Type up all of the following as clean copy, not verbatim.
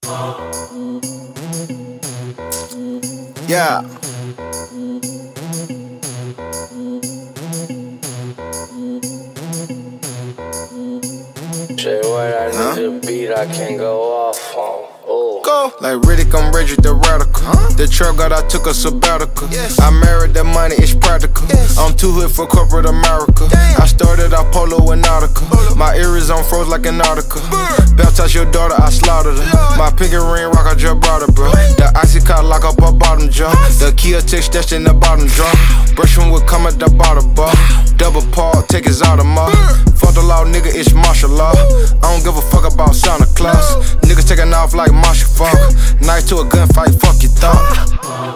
Yeah. Say what I need to beat, I can't go off on. Ooh. Go. Like Riddick, I'm Reggie the Radical. The truck God, I took a sabbatical. I married the money, it's practical. I'm too hood for corporate America. I started off polo and nautical. My ears on froze like an article. Baptize your daughter, I slaughtered her. My pinky ring rock, I just brought her, bro. The icy car lock up her bottom jaw. The Kia text that's in the bottom drawer. Brushing would come at the bottom bar. Double paw, take his Audemars. Fuck the law, nigga, it's martial law. I don't give a fuck about Santa Claus. Niggas taking off like martial fuck. Knife to a gunfight, fuck your thought.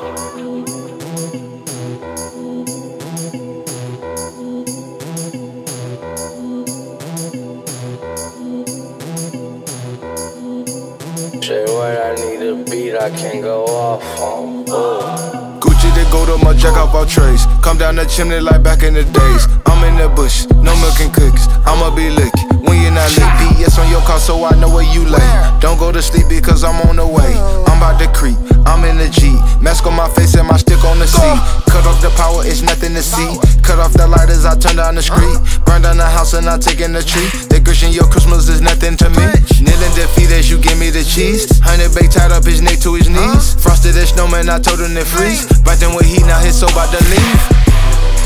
Say what I need to beat, I can't go off on. Ooh. Gucci to go to my jack off all trays. Come down the chimney like back in the days. I'm in the bush, no milk and cookies. I'ma be licky when you're not lit. BS on your car so I know where you lay. Don't go to sleep because I'm on the way. I'm about to creep, I'm in the G. Mask on my face and my stick on the seat. Cut off the power, it's nothing to see. Cut off the light as I turn down the street. Burn down the house and I take in the tree. The Christian, your Christmas is nothing to me. Kneeling defeat as you give me the cheese. 100 bait tied up his neck to his knees. Frosted as snowman, I told him to freeze. Biting with heat, now his soul about to leave.